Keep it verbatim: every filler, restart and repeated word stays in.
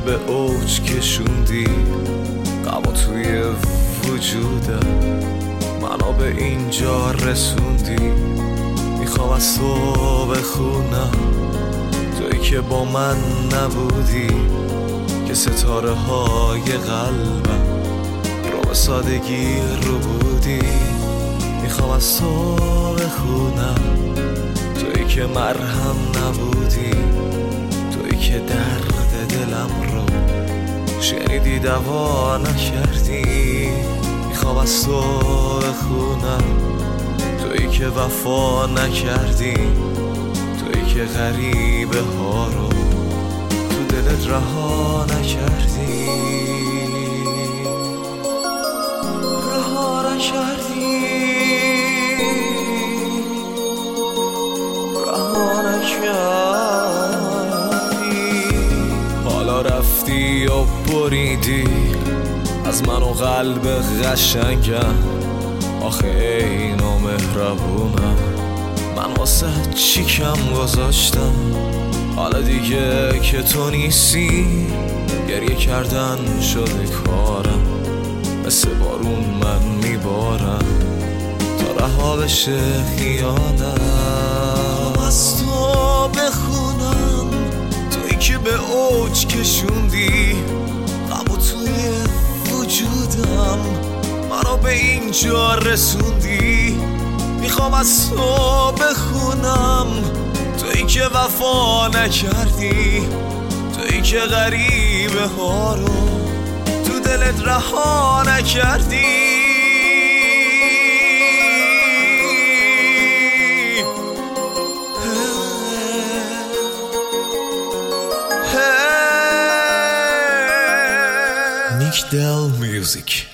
به اوج کشوندی غمو توی وجودم، منو به اینجا رسوندی. میخوام از تو بخونم توی که با من نبودی، که ستاره های قلبم رو به سادگی رو بودی. میخوام از تو بخونم توی که مرهم نبودی، توی که درد دلم رو شنیدی دوا نکردی. میخوام از تو بخونم توی که وفا نکردی، توی که غریبه ها رو تو دلت رها نکردی. رها نکردی، رها نکردی. حالا رفتی و بریدی از من و قلب قشنگم. آخه ای نامهربونم، من واسه چی کم گذاشتم؟ حالا دیگه که تو نیستی گریه کردن شده کارم، مثل بارون من میبارم تا رها بشه خیالم. از تو بخونم توی که به اوج کشوندی غمو توی وجودم، منو به اینجا رسوندی. میخوام از تو بخونم توی که وفا نکردی، توی که غریبه ها رو تو دلت رها نکردی. Nick Del Music.